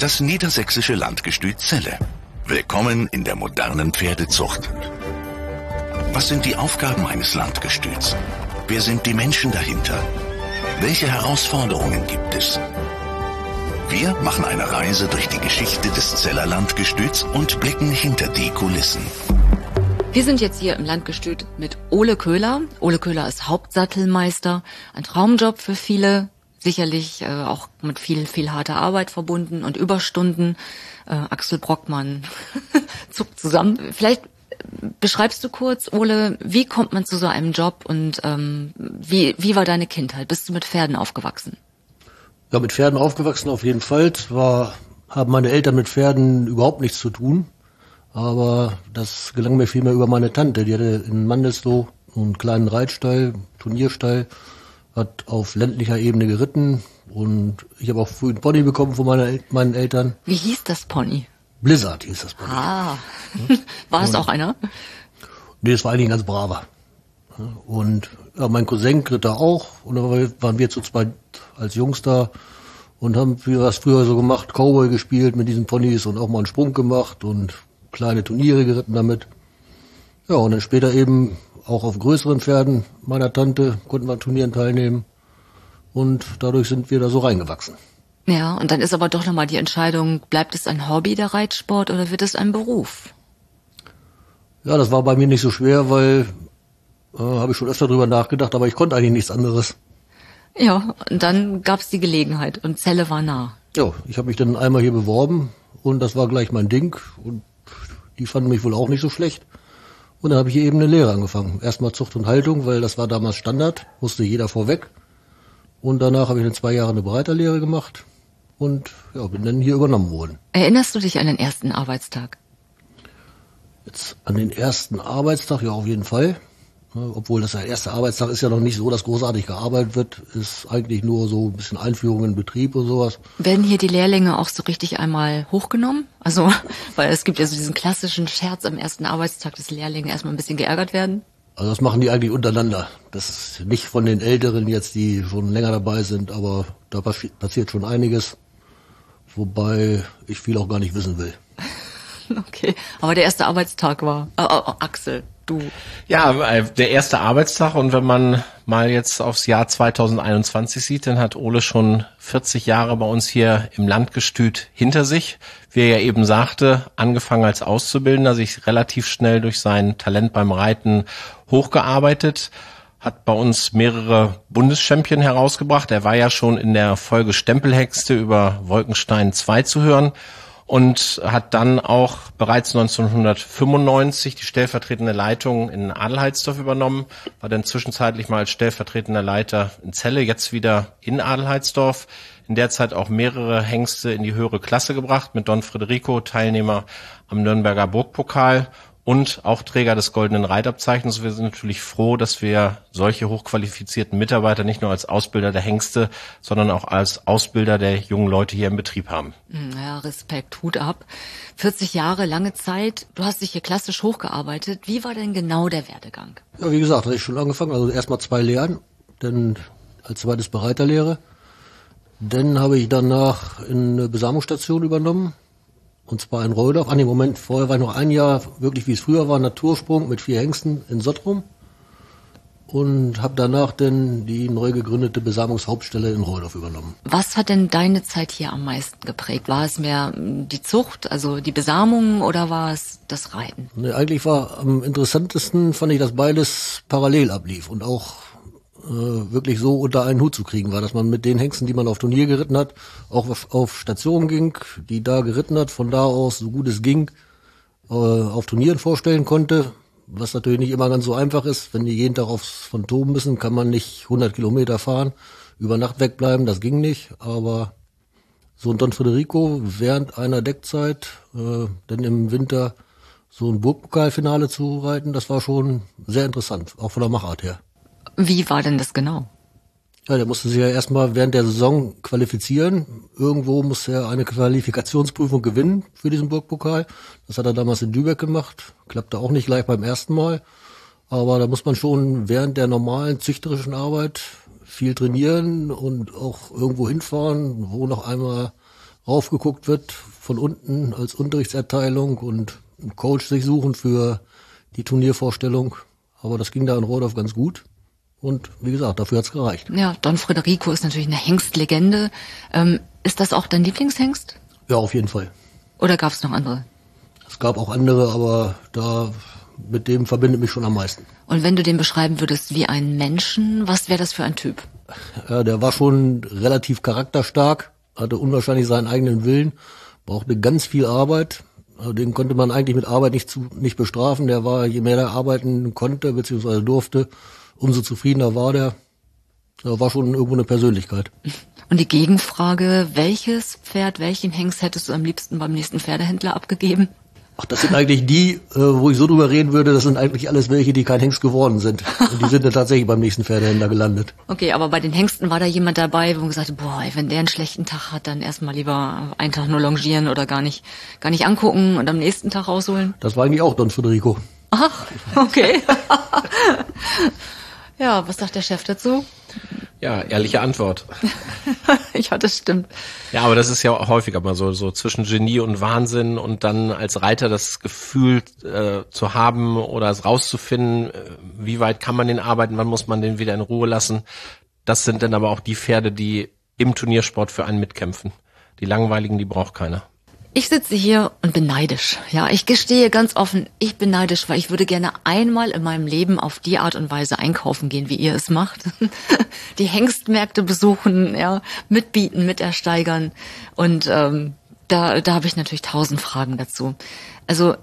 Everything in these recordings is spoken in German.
Das niedersächsische Landgestüt Celle. Willkommen in der modernen Pferdezucht. Was sind die Aufgaben eines Landgestüts? Wer sind die Menschen dahinter? Welche Herausforderungen gibt es? Wir machen eine Reise durch die Geschichte des Celler Landgestüts und blicken hinter die Kulissen. Wir sind jetzt hier im Landgestüt mit Ole Köhler. Ole Köhler ist Hauptsattelmeister, ein Traumjob für viele, sicherlich auch mit viel harter Arbeit verbunden und Überstunden. Axel Brockmann zuckt zusammen. Vielleicht beschreibst du kurz, Ole, wie kommt man zu so einem Job und wie war deine Kindheit? Bist du mit Pferden aufgewachsen? Ja, mit Pferden aufgewachsen auf jeden Fall. Zwar haben meine Eltern mit Pferden überhaupt nichts zu tun, aber das gelang mir vielmehr über meine Tante. Die hatte in Mandelsloh einen kleinen Reitstall, Turnierstall, hat auf ländlicher Ebene geritten und ich habe auch früh einen Pony bekommen von meinen Eltern. Wie hieß das Pony? Blizzard hieß das Pony. Ah, war es auch einer? Nee, das war eigentlich ein ganz braver. Und ja, mein Cousin ritt da auch und dann waren wir zu zweit als Jungs da und haben was früher so gemacht, Cowboy gespielt mit diesen Ponys und auch mal einen Sprung gemacht und kleine Turniere geritten damit. Ja, und dann später eben auch auf größeren Pferden meiner Tante konnten wir an Turnieren teilnehmen und dadurch sind wir da so reingewachsen. Ja, und dann ist aber doch nochmal die Entscheidung, bleibt es ein Hobby, der Reitsport, oder wird es ein Beruf? Ja, das war bei mir nicht so schwer, weil habe ich schon öfter drüber nachgedacht, aber ich konnte eigentlich nichts anderes. Ja, und dann gab's die Gelegenheit und Celle war nah. Ja, ich habe mich dann einmal hier beworben und das war gleich mein Ding und die fanden mich wohl auch nicht so schlecht. Und dann habe ich hier eben eine Lehre angefangen. Erstmal Zucht und Haltung, weil das war damals Standard, musste jeder vorweg. Und danach habe ich eine 2 Jahre eine Bereiterlehre gemacht und ja, bin dann hier übernommen worden. Erinnerst du dich an den ersten Arbeitstag? Jetzt an den ersten Arbeitstag, ja auf jeden Fall. Obwohl das der erste Arbeitstag ist ja noch nicht so, dass großartig gearbeitet wird, ist eigentlich nur so ein bisschen Einführung in Betrieb und sowas. Werden hier die Lehrlinge auch so richtig einmal hochgenommen? Also, weil es gibt ja so diesen klassischen Scherz am ersten Arbeitstag, dass Lehrlinge erstmal ein bisschen geärgert werden. Also das machen die eigentlich untereinander. Das ist nicht von den Älteren jetzt, die schon länger dabei sind, aber da passiert schon einiges, wobei ich viel auch gar nicht wissen will. Okay, aber der erste Arbeitstag war, Axel, du. Ja, der erste Arbeitstag, und wenn man mal jetzt aufs Jahr 2021 sieht, dann hat Ole schon 40 Jahre bei uns hier im Landgestüt hinter sich. Wie er ja eben sagte, angefangen als Auszubildender, sich relativ schnell durch sein Talent beim Reiten hochgearbeitet, hat bei uns mehrere Bundeschampion herausgebracht. Er war ja schon in der Folge Stempelhexe über Wolkenstein 2 zu hören. Und hat dann auch bereits 1995 die stellvertretende Leitung in Adelheidsdorf übernommen, war dann zwischenzeitlich mal als stellvertretender Leiter in Celle, jetzt wieder in Adelheidsdorf. In der Zeit auch mehrere Hengste in die höhere Klasse gebracht, mit Don Federico, Teilnehmer am Nürnberger Burgpokal und auch Träger des Goldenen Reitabzeichens. Wir sind natürlich froh, dass wir solche hochqualifizierten Mitarbeiter nicht nur als Ausbilder der Hengste, sondern auch als Ausbilder der jungen Leute hier im Betrieb haben. Ja, Respekt, Hut ab. 40 Jahre, lange Zeit. Du hast dich hier klassisch hochgearbeitet. Wie war denn genau der Werdegang? Ja, wie gesagt, hatte ich schon angefangen. Also erstmal 2 Lehren, dann als zweites Bereiterlehre. Dann habe ich danach eine Besamungsstation übernommen. Und zwar in Roldorf. Vorher war ich noch ein Jahr, wirklich wie es früher war, Natursprung mit 4 Hengsten in Sottrum. Und habe danach dann die neu gegründete Besamungshauptstelle in Roldorf übernommen. Was hat denn deine Zeit hier am meisten geprägt? War es mehr die Zucht, also die Besamung, oder war es das Reiten? Nee, eigentlich war am interessantesten, fand ich, dass beides parallel ablief und auch wirklich so unter einen Hut zu kriegen war, dass man mit den Hengsten, die man auf Turnier geritten hat, auch auf Station ging, die da geritten hat, von da aus, so gut es ging, auf Turnieren vorstellen konnte, was natürlich nicht immer ganz so einfach ist. Wenn die jeden Tag aufs Phantom müssen, kann man nicht 100 Kilometer fahren, über Nacht wegbleiben, das ging nicht, aber so ein Don Federico während einer Deckzeit, dann im Winter so ein Burgpokalfinale zu reiten, das war schon sehr interessant, auch von der Machart her. Wie war denn das genau? Ja, der musste sich ja erstmal während der Saison qualifizieren. Irgendwo musste er eine Qualifikationsprüfung gewinnen für diesen Burgpokal. Das hat er damals in Lübeck gemacht. Klappte auch nicht gleich beim ersten Mal. Aber da muss man schon während der normalen züchterischen Arbeit viel trainieren und auch irgendwo hinfahren, wo noch einmal raufgeguckt wird von unten als Unterrichtserteilung und einen Coach sich suchen für die Turniervorstellung. Aber das ging da in Rohrdorf ganz gut. Und wie gesagt, dafür hat's gereicht. Ja, Don Frederico ist natürlich eine Hengstlegende. Ist das auch dein Lieblingshengst? Ja, auf jeden Fall. Oder gab es noch andere? Es gab auch andere, aber mit dem verbindet mich schon am meisten. Und wenn du den beschreiben würdest wie einen Menschen, was wäre das für ein Typ? Ja, der war schon relativ charakterstark, hatte unwahrscheinlich seinen eigenen Willen, brauchte ganz viel Arbeit. Den konnte man eigentlich mit Arbeit nicht bestrafen. Der war, je mehr er arbeiten konnte bzw. durfte, umso zufriedener war der. Er war schon irgendwo eine Persönlichkeit. Und die Gegenfrage, welches Pferd, welchen Hengst hättest du am liebsten beim nächsten Pferdehändler abgegeben? Ach, das sind eigentlich die, wo ich so drüber reden würde, das sind eigentlich alles welche, die kein Hengst geworden sind. Und die sind dann tatsächlich beim nächsten Pferdehändler gelandet. Okay, aber bei den Hengsten war da jemand dabei, wo man gesagt hat, boah, wenn der einen schlechten Tag hat, dann erstmal lieber einen Tag nur longieren oder gar nicht angucken und am nächsten Tag rausholen? Das war eigentlich auch Don Federico. Ach, okay. Ja, was sagt der Chef dazu? Ja, ehrliche Antwort. Ja, das stimmt. Ja, aber das ist ja auch häufiger mal so zwischen Genie und Wahnsinn und dann als Reiter das Gefühl zu haben oder es rauszufinden, wie weit kann man den arbeiten, wann muss man den wieder in Ruhe lassen. Das sind dann aber auch die Pferde, die im Turniersport für einen mitkämpfen. Die langweiligen, die braucht keiner. Ich sitze hier und bin neidisch. Ja, ich gestehe ganz offen, ich bin neidisch, weil ich würde gerne einmal in meinem Leben auf die Art und Weise einkaufen gehen, wie ihr es macht. Die Hengstmärkte besuchen, ja, mitbieten, mitersteigern. Und da habe ich natürlich 1000 Fragen dazu. Also,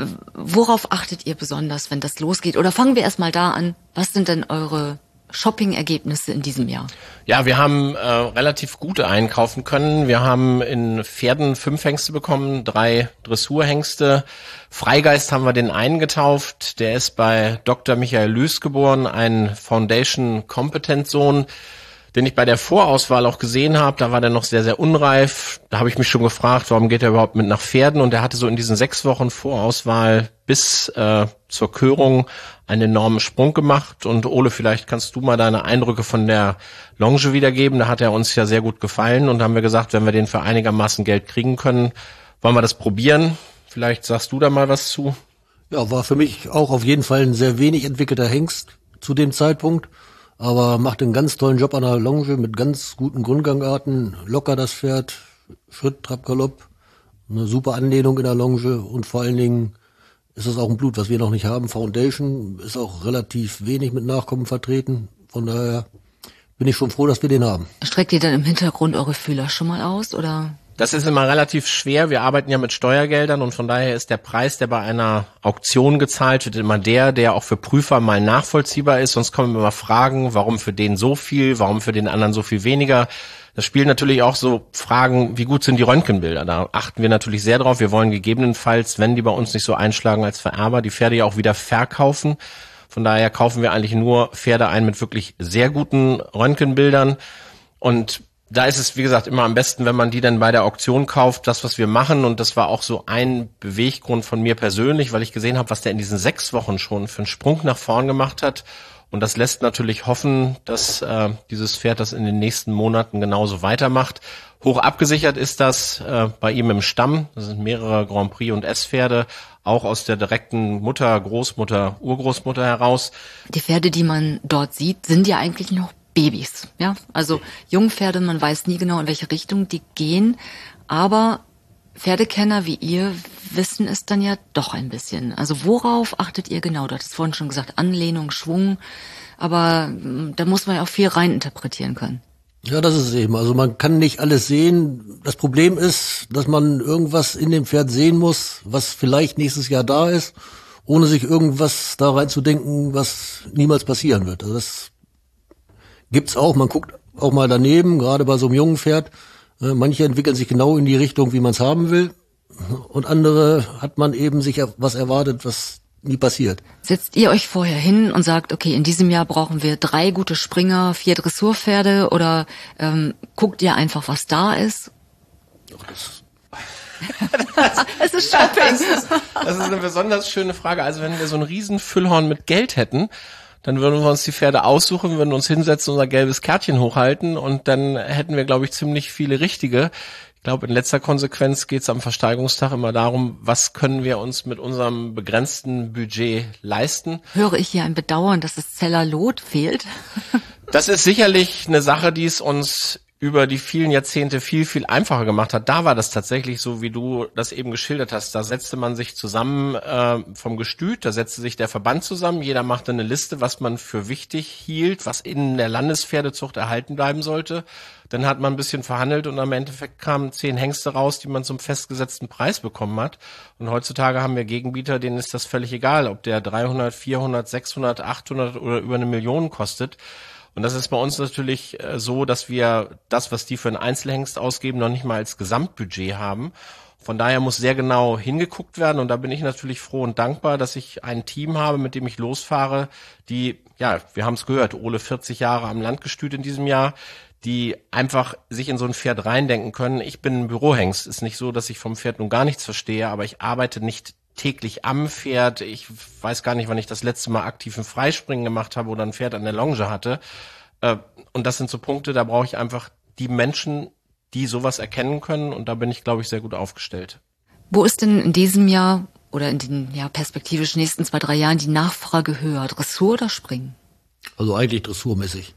worauf achtet ihr besonders, wenn das losgeht? Oder fangen wir erstmal da an. Was sind denn eure Shopping-Ergebnisse in diesem Jahr? Ja, wir haben relativ gute einkaufen können. Wir haben in Pferden 5 Hengste bekommen, 3 Dressurhengste. Freigeist haben wir den einen getauft. Der ist bei Dr. Michael Lüß geboren, ein Foundation-Competent-Sohn, den ich bei der Vorauswahl auch gesehen habe. Da war der noch sehr, sehr unreif. Da habe ich mich schon gefragt, warum geht er überhaupt mit nach Pferden? Und er hatte so in diesen 6 Wochen Vorauswahl bis zur Körung einen enormen Sprung gemacht. Und Ole, vielleicht kannst du mal deine Eindrücke von der Longe wiedergeben. Da hat er uns ja sehr gut gefallen. Und da haben wir gesagt, wenn wir den für einigermaßen Geld kriegen können, wollen wir das probieren. Vielleicht sagst du da mal was zu. Ja, war für mich auch auf jeden Fall ein sehr wenig entwickelter Hengst zu dem Zeitpunkt. Aber macht einen ganz tollen Job an der Longe mit ganz guten Grundgangarten. Locker das Pferd, Schritt, Trab, Galopp. Eine super Anlehnung in der Longe und vor allen Dingen ist es auch ein Blut, was wir noch nicht haben. Foundation ist auch relativ wenig mit Nachkommen vertreten. Von daher bin ich schon froh, dass wir den haben. Streckt ihr dann im Hintergrund eure Fühler schon mal aus, oder? Das ist immer relativ schwer. Wir arbeiten ja mit Steuergeldern und von daher ist der Preis, der bei einer Auktion gezahlt wird, immer der auch für Prüfer mal nachvollziehbar ist. Sonst kommen immer Fragen, warum für den so viel, warum für den anderen so viel weniger. Das spielen natürlich auch so Fragen, wie gut sind die Röntgenbilder? Da achten wir natürlich sehr drauf. Wir wollen gegebenenfalls, wenn die bei uns nicht so einschlagen als Vererber, die Pferde ja auch wieder verkaufen. Von daher kaufen wir eigentlich nur Pferde ein mit wirklich sehr guten Röntgenbildern. Und da ist es, wie gesagt, immer am besten, wenn man die dann bei der Auktion kauft, das, was wir machen. Und das war auch so ein Beweggrund von mir persönlich, weil ich gesehen habe, was der in diesen 6 Wochen schon für einen Sprung nach vorn gemacht hat. Und das lässt natürlich hoffen, dass dieses Pferd das in den nächsten Monaten genauso weitermacht. Hoch abgesichert ist das bei ihm im Stamm. Das sind mehrere Grand Prix und S-Pferde, auch aus der direkten Mutter, Großmutter, Urgroßmutter heraus. Die Pferde, die man dort sieht, sind ja eigentlich noch Babys, ja, also Jungpferde, man weiß nie genau, in welche Richtung die gehen, aber Pferdekenner wie ihr wissen es dann ja doch ein bisschen. Also worauf achtet ihr genau? Du hattest vorhin schon gesagt, Anlehnung, Schwung, aber da muss man ja auch viel reininterpretieren können. Ja, das ist es eben. Also man kann nicht alles sehen. Das Problem ist, dass man irgendwas in dem Pferd sehen muss, was vielleicht nächstes Jahr da ist, ohne sich irgendwas da reinzudenken, was niemals passieren wird. Also das gibt's auch, man guckt auch mal daneben, gerade bei so einem jungen Pferd. Manche entwickeln sich genau in die Richtung, wie man es haben will. Und andere hat man eben sich was erwartet, was nie passiert. Setzt ihr euch vorher hin und sagt, okay, in diesem Jahr brauchen wir 3 gute Springer, 4 Dressurpferde oder guckt ihr einfach, was da ist? Es ist Shopping. Das ist eine besonders schöne Frage. Also wenn wir so ein riesen Füllhorn mit Geld hätten, dann würden wir uns die Pferde aussuchen, würden uns hinsetzen, unser gelbes Kärtchen hochhalten und dann hätten wir, glaube ich, ziemlich viele richtige. Ich glaube, in letzter Konsequenz geht es am Versteigerungstag immer darum, was können wir uns mit unserem begrenzten Budget leisten. Höre ich hier ein Bedauern, dass das Zeller Lot fehlt? Das ist sicherlich eine Sache, die es uns über die vielen Jahrzehnte viel, viel einfacher gemacht hat. Da war das tatsächlich so, wie du das eben geschildert hast. Da setzte man sich zusammen vom Gestüt, da setzte sich der Verband zusammen. Jeder machte eine Liste, was man für wichtig hielt, was in der Landespferdezucht erhalten bleiben sollte. Dann hat man ein bisschen verhandelt und am Endeffekt kamen 10 Hengste raus, die man zum festgesetzten Preis bekommen hat. Und heutzutage haben wir Gegenbieter, denen ist das völlig egal, ob der 300, 400, 600, 800 oder über 1 Million kostet. Und das ist bei uns natürlich so, dass wir das, was die für einen Einzelhengst ausgeben, noch nicht mal als Gesamtbudget haben. Von daher muss sehr genau hingeguckt werden. Und da bin ich natürlich froh und dankbar, dass ich ein Team habe, mit dem ich losfahre, die, ja, wir haben es gehört, Ole 40 Jahre am Landgestüt in diesem Jahr, die einfach sich in so ein Pferd reindenken können. Ich bin ein Bürohengst. Ist nicht so, dass ich vom Pferd nun gar nichts verstehe, aber ich arbeite nicht täglich am Pferd. Ich weiß gar nicht, wann ich das letzte Mal aktiv ein Freispringen gemacht habe oder ein Pferd an der Longe hatte. Und das sind so Punkte, da brauche ich einfach die Menschen, die sowas erkennen können. Und da bin ich, glaube ich, sehr gut aufgestellt. Wo ist denn in diesem Jahr oder in den perspektivisch nächsten 2, 3 Jahren die Nachfrage höher? Dressur oder Springen? Also eigentlich dressurmäßig.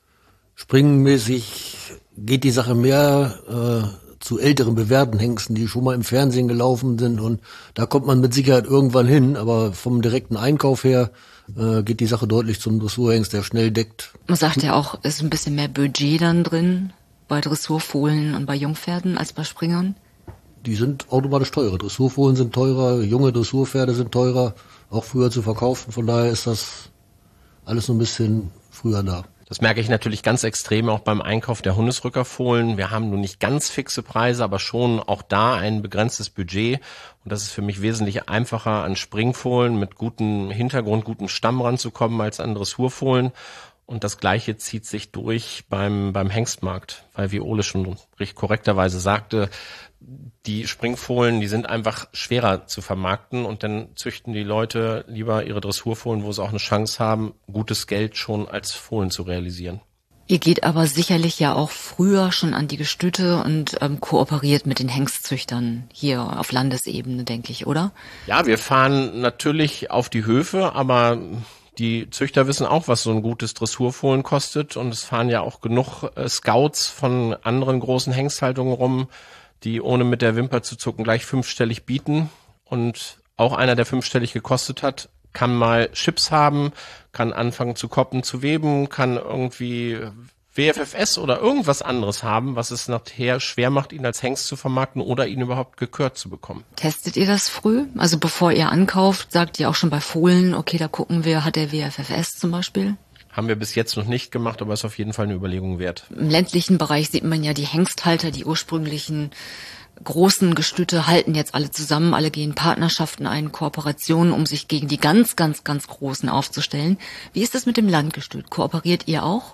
Springmäßig geht die Sache mehr zu älteren bewährten Hengsten, die schon mal im Fernsehen gelaufen sind, und da kommt man mit Sicherheit irgendwann hin, aber vom direkten Einkauf her geht die Sache deutlich zum Dressurhengst, der schnell deckt. Man sagt ja auch, es ist ein bisschen mehr Budget dann drin bei Dressurfohlen und bei Jungpferden als bei Springern. Die sind automatisch teurer. Dressurfohlen sind teurer, junge Dressurpferde sind teurer, auch früher zu verkaufen, von daher ist das alles so ein bisschen früher da. Das merke ich natürlich ganz extrem auch beim Einkauf der Hundesrückerfohlen. Wir haben nun nicht ganz fixe Preise, aber schon auch da ein begrenztes Budget. Und das ist für mich wesentlich einfacher, an Springfohlen mit gutem Hintergrund, gutem Stamm ranzukommen, als an Dressurfohlen. Und das Gleiche zieht sich durch beim Hengstmarkt. Weil, wie Ole schon recht korrekterweise sagte, die Springfohlen, die sind einfach schwerer zu vermarkten, und dann züchten die Leute lieber ihre Dressurfohlen, wo sie auch eine Chance haben, gutes Geld schon als Fohlen zu realisieren. Ihr geht aber sicherlich ja auch früher schon an die Gestüte und kooperiert mit den Hengstzüchtern hier auf Landesebene, denke ich, oder? Ja, wir fahren natürlich auf die Höfe, aber die Züchter wissen auch, was so ein gutes Dressurfohlen kostet, und es fahren ja auch genug Scouts von anderen großen Hengsthaltungen rum, die ohne mit der Wimper zu zucken gleich 5-stellig bieten. Und auch einer, der 5-stellig gekostet hat, kann mal Chips haben, kann anfangen zu koppen, zu weben, kann irgendwie WFFS oder irgendwas anderes haben, was es nachher schwer macht, ihn als Hengst zu vermarkten oder ihn überhaupt gekürt zu bekommen. Testet ihr das früh? Also bevor ihr ankauft, sagt ihr auch schon bei Fohlen, okay, da gucken wir, hat der WFFS zum Beispiel? Haben wir bis jetzt noch nicht gemacht, aber ist auf jeden Fall eine Überlegung wert. Im ländlichen Bereich sieht man ja die Hengsthalter, die ursprünglichen großen Gestüte halten jetzt alle zusammen, alle gehen Partnerschaften ein, Kooperationen, um sich gegen die ganz, ganz, ganz Großen aufzustellen. Wie ist das mit dem Landgestüt? Kooperiert ihr auch?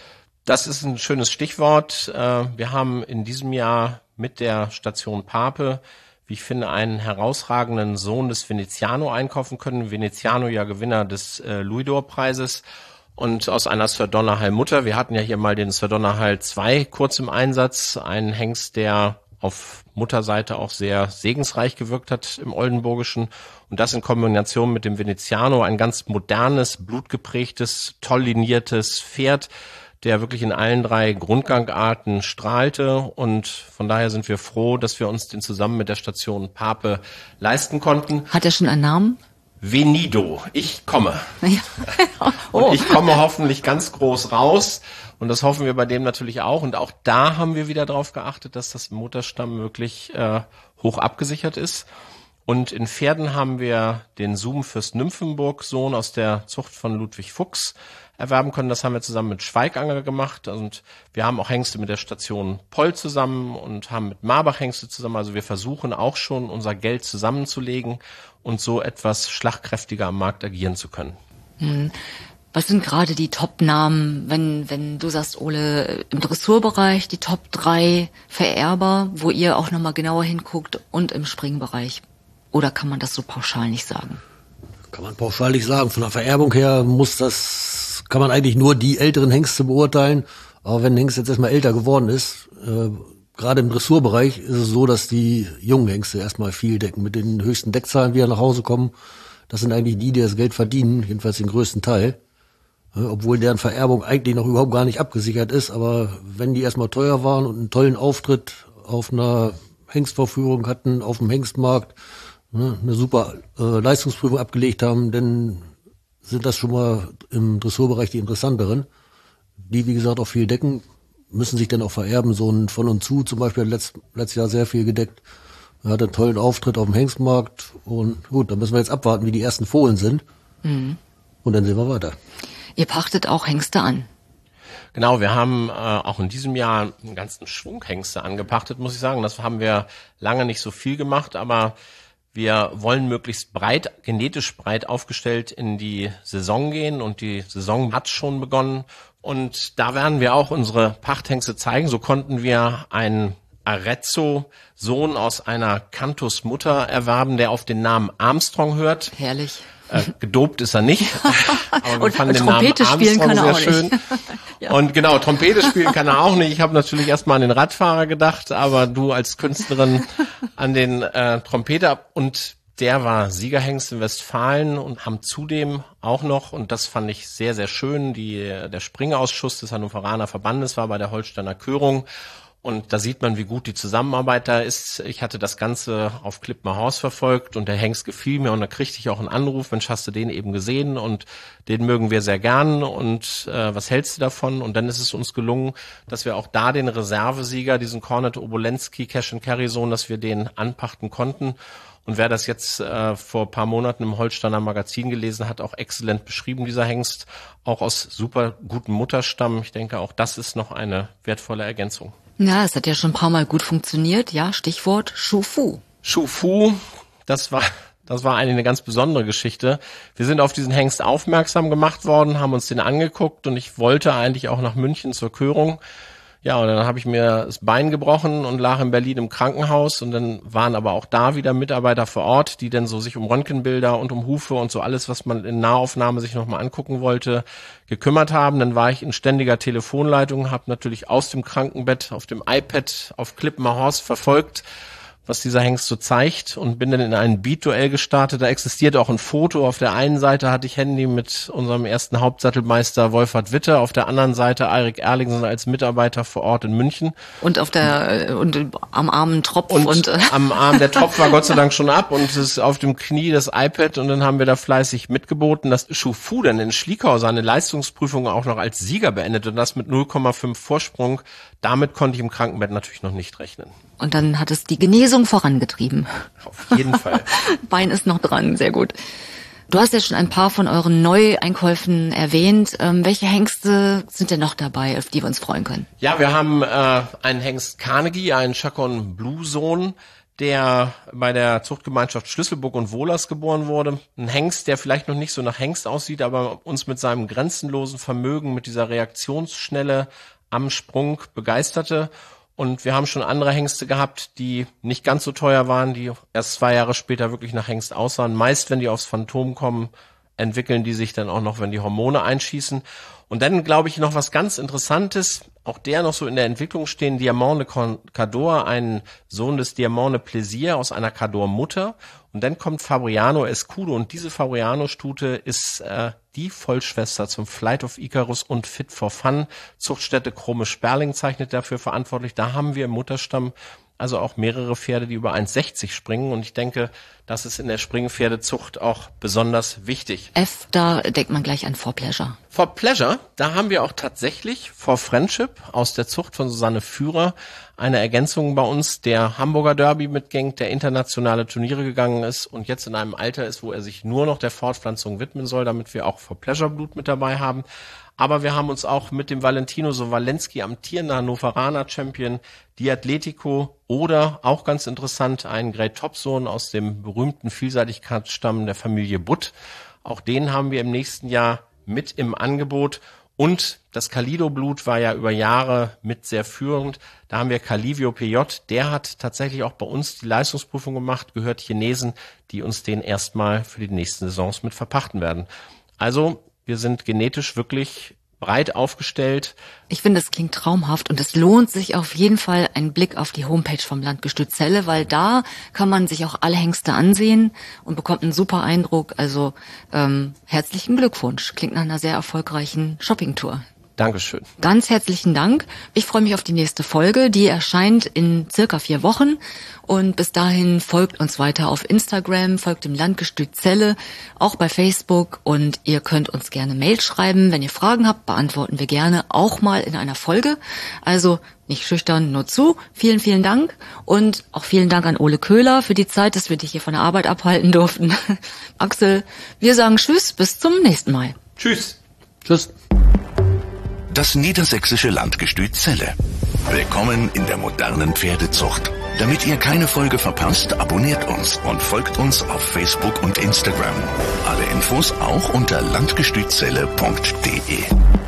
Das ist ein schönes Stichwort. Wir haben in diesem Jahr mit der Station Pape, wie ich finde, einen herausragenden Sohn des Veneziano einkaufen können. Veneziano ja Gewinner des Louis-d'Or-Preises. Und aus einer Sir Donnerhall Mutter, wir hatten ja hier mal den Sir Donnerhall 2 kurz im Einsatz, einen Hengst, der auf Mutterseite auch sehr segensreich gewirkt hat im Oldenburgischen. Und das in Kombination mit dem Veneziano, ein ganz modernes, blutgeprägtes, toll liniertes Pferd, der wirklich in allen 3 Grundgangarten strahlte. Und von daher sind wir froh, dass wir uns den zusammen mit der Station Pape leisten konnten. Hat er schon einen Namen? Venido, ich komme. Ja. Oh. Und ich komme hoffentlich ganz groß raus. Und das hoffen wir bei dem natürlich auch. Und auch da haben wir wieder darauf geachtet, dass das Mutterstamm wirklich hoch abgesichert ist. Und in Pferden haben wir den Subenfürst Nymphenburg-Sohn aus der Zucht von Ludwig Fuchs erwerben können. Das haben wir zusammen mit Schweiganger gemacht. Und wir haben auch Hengste mit der Station Poll zusammen und haben mit Marbach Hengste zusammen. Also wir versuchen auch schon, unser Geld zusammenzulegen und so etwas schlagkräftiger am Markt agieren zu können. Was sind gerade die Top-Namen, wenn du sagst, Ole, im Dressurbereich die Top 3 Vererber, wo ihr auch nochmal genauer hinguckt, und im Springbereich? Oder kann man das so pauschal nicht sagen? Kann man pauschal nicht sagen. Von der Vererbung her kann man eigentlich nur die älteren Hengste beurteilen. Aber wenn ein Hengst jetzt erstmal älter geworden ist, gerade im Dressurbereich ist es so, dass die jungen Hengste erstmal viel decken. Mit den höchsten Deckzahlen wieder nach Hause kommen. Das sind eigentlich die das Geld verdienen, jedenfalls den größten Teil. Obwohl deren Vererbung eigentlich noch überhaupt gar nicht abgesichert ist. Aber wenn die erstmal teuer waren und einen tollen Auftritt auf einer Hengstvorführung hatten, auf dem Hengstmarkt, eine super Leistungsprüfung abgelegt haben, dann sind das schon mal im Dressurbereich die interessanteren. Die, wie gesagt, auch viel decken, müssen sich dann auch vererben. So ein Von und Zu zum Beispiel hat letztes Jahr sehr viel gedeckt. Er hat einen tollen Auftritt auf dem Hengstmarkt. Und gut, da müssen wir jetzt abwarten, wie die ersten Fohlen sind. Mhm. Und dann sehen wir weiter. Ihr pachtet auch Hengste an. Genau, wir haben auch in diesem Jahr einen ganzen Schwung Hengste angepachtet, muss ich sagen. Das haben wir lange nicht so viel gemacht, aber wir wollen möglichst breit, genetisch breit aufgestellt in die Saison gehen und die Saison hat schon begonnen. Und da werden wir auch unsere Pachthengste zeigen. So konnten wir einen Arezzo-Sohn aus einer Cantus-Mutter erwerben, der auf den Namen Armstrong hört. Herrlich. Gedopt ist er nicht, aber wir fanden den Trompete Namen spielen kann er sehr auch schön. Nicht. Ja. Und genau, Trompete spielen kann er auch nicht. Ich habe natürlich erstmal an den Radfahrer gedacht, aber du als Künstlerin an den Trompeter. Und der war Siegerhengst in Westfalen und haben zudem auch noch, und das fand ich sehr, sehr schön, der Springausschuss des Hannoveraner Verbandes war bei der Holsteiner Körung. Und da sieht man, wie gut die Zusammenarbeit da ist. Ich hatte das Ganze auf Klippmer Horst verfolgt und der Hengst gefiel mir und da kriegte ich auch einen Anruf, Mensch, hast du den eben gesehen und den mögen wir sehr gern und was hältst du davon? Und dann ist es uns gelungen, dass wir auch da den Reservesieger, diesen Kornet Obolensky Cash and Carry Sohn, dass wir den anpachten konnten. Und wer das jetzt vor ein paar Monaten im Holsteiner Magazin gelesen hat, auch exzellent beschrieben, dieser Hengst, auch aus super gutem Mutterstamm. Ich denke, auch das ist noch eine wertvolle Ergänzung. Ja, es hat ja schon ein paar Mal gut funktioniert. Ja, Stichwort Schufu. Schufu, das war eigentlich eine ganz besondere Geschichte. Wir sind auf diesen Hengst aufmerksam gemacht worden, haben uns den angeguckt und ich wollte eigentlich auch nach München zur Körung. Ja, und dann habe ich mir das Bein gebrochen und lag in Berlin im Krankenhaus und dann waren aber auch da wieder Mitarbeiter vor Ort, die dann so sich um Röntgenbilder und um Hufe und so alles, was man in Nahaufnahme sich nochmal angucken wollte, gekümmert haben. Dann war ich in ständiger Telefonleitung, habe natürlich aus dem Krankenbett auf dem iPad auf Klippmer Horst verfolgt, was dieser Hengst so zeigt und bin dann in ein Beat-Duell gestartet. Da existiert auch ein Foto. Auf der einen Seite hatte ich Handy mit unserem ersten Hauptsattelmeister Wolfhard Witte, auf der anderen Seite Eirik Erlingsen als Mitarbeiter vor Ort in München. Und am Arm ein Tropf. Und am Arm, der Tropf war Gott sei Dank schon ab und es ist auf dem Knie das iPad und dann haben wir da fleißig mitgeboten, dass Schufu dann in Schliekau seine Leistungsprüfung auch noch als Sieger beendet und das mit 0,5 Vorsprung. Damit konnte ich im Krankenbett natürlich noch nicht rechnen. Und dann hat es die Genesung vorangetrieben. Auf jeden Fall. Bein ist noch dran, sehr gut. Du hast ja schon ein paar von euren Neueinkäufen erwähnt. Welche Hengste sind denn noch dabei, auf die wir uns freuen können? Ja, wir haben einen Hengst Carnegie, einen Chacon Blue Sohn, der bei der Zuchtgemeinschaft Schlüsselburg und Wohlers geboren wurde. Ein Hengst, der vielleicht noch nicht so nach Hengst aussieht, aber uns mit seinem grenzenlosen Vermögen, mit dieser Reaktionsschnelle am Sprung begeisterte. Und wir haben schon andere Hengste gehabt, die nicht ganz so teuer waren, die erst 2 Jahre später wirklich nach Hengst aussahen. Meist, wenn die aufs Phantom kommen, entwickeln die sich dann auch noch, wenn die Hormone einschießen. Und dann, glaube ich, noch was ganz Interessantes, auch der noch so in der Entwicklung stehen, Diamant de Cador, ein Sohn des Diamant de Plaisir aus einer Cador-Mutter. Und dann kommt Fabriano Escudo und diese Fabriano-Stute ist die Vollschwester zum Flight of Icarus und Fit for Fun. Zuchtstätte Krome Sperling zeichnet dafür verantwortlich. Da haben wir im Mutterstamm also auch mehrere Pferde, die über 1,60 springen. Und ich denke, das ist in der Springpferdezucht auch besonders wichtig. Da denkt man gleich an For Pleasure. For Pleasure, da haben wir auch tatsächlich For Friendship aus der Zucht von Susanne Führer eine Ergänzung bei uns, der Hamburger Derby mitgängt, der internationale Turniere gegangen ist und jetzt in einem Alter ist, wo er sich nur noch der Fortpflanzung widmen soll, damit wir auch For Pleasure Blut mit dabei haben. Aber wir haben uns auch mit dem Valentino Sowalensky, amtierender Hannoveraner Champion, die Atletico oder auch ganz interessant einen Great Top Sohn aus dem berühmten Vielseitigkeitsstamm der Familie Butt. Auch den haben wir im nächsten Jahr mit im Angebot. Und das Calido-Blut war ja über Jahre mit sehr führend. Da haben wir Calivio PJ, der hat tatsächlich auch bei uns die Leistungsprüfung gemacht, gehört Chinesen, die uns den erstmal für die nächsten Saisons mit verpachten werden. Also wir sind genetisch wirklich breit aufgestellt. Ich finde, es klingt traumhaft und es lohnt sich auf jeden Fall ein Blick auf die Homepage vom Landgestüt Celle, weil da kann man sich auch alle Hengste ansehen und bekommt einen super Eindruck. Also herzlichen Glückwunsch. Klingt nach einer sehr erfolgreichen Shoppingtour. Dankeschön. Ganz herzlichen Dank. Ich freue mich auf die nächste Folge. Die erscheint in circa 4 Wochen. Und bis dahin folgt uns weiter auf Instagram, folgt dem Landgestüt Celle, auch bei Facebook. Und ihr könnt uns gerne Mail schreiben. Wenn ihr Fragen habt, beantworten wir gerne auch mal in einer Folge. Also nicht schüchtern, nur zu. Vielen, vielen Dank. Und auch vielen Dank an Ole Köhler für die Zeit, dass wir dich hier von der Arbeit abhalten durften. Axel, wir sagen Tschüss, bis zum nächsten Mal. Tschüss. Tschüss. Das niedersächsische Landgestüt Celle. Willkommen in der modernen Pferdezucht. Damit ihr keine Folge verpasst, abonniert uns und folgt uns auf Facebook und Instagram. Alle Infos auch unter landgestützelle.de.